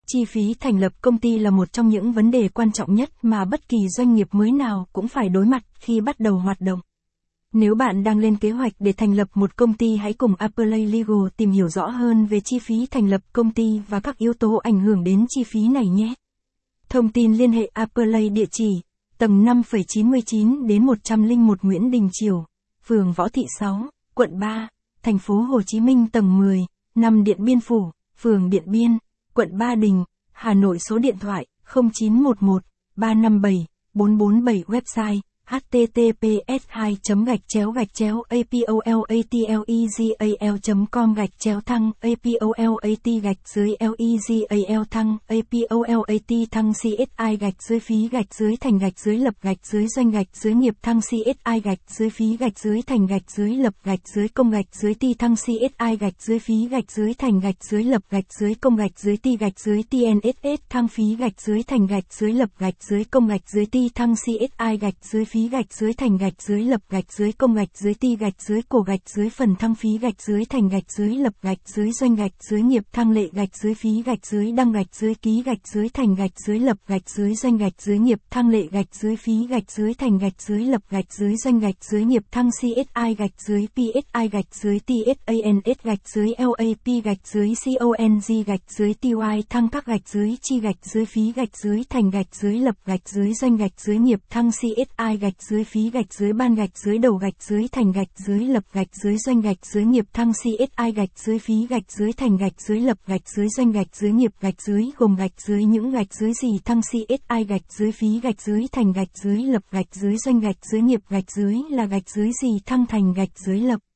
Chi phí thành lập công ty là một trong những vấn đề quan trọng nhất mà bất kỳ doanh nghiệp mới nào cũng phải đối mặt khi bắt đầu hoạt động. Nếu bạn đang lên kế hoạch để thành lập một công ty, hãy cùng Appley Legal tìm hiểu rõ hơn về chi phí thành lập công ty và các yếu tố ảnh hưởng đến chi phí này nhé. Thông tin liên hệ Appley, địa chỉ tầng 5,99 đến 101 Nguyễn Đình Chiểu, phường Võ Thị 6, quận 3, thành phố Hồ Chí Minh, tầng 10, 5 Điện Biên Phủ, phường Điện Biên, quận Ba Đình, Hà Nội. Số điện thoại 0911 357 447. Website https://apolatilegal.com/thăng apolati-legal thăng apolati thăng CSI-phí-thành-lập-doanh-nghiệp thăng CSI-phí-thành-lập-ti thăng CSI-phí-thành-lập-ti thăng phí-thành-lập-ti thăng CSI-phí-thành-lập-ti-cổ-phần thăng phí-thành-lập-doanh-nghiệp thăng lệ-phí-đăng-ký-thành-lập-doanh-nghiệp thăng lệ-phí-thành-lập-doanh-nghiệp thăng CSI-PSI-LAP-CONG-chi-phí-thành-lập-doanh-nghiệp thăng CSI-ban-đầu-thành-lập-doanh-nghiệp thăng CSI-doanh-nghiệp gồm CSI-phí-thành-lập-doanh-nghiệp là gì thăng thành lập.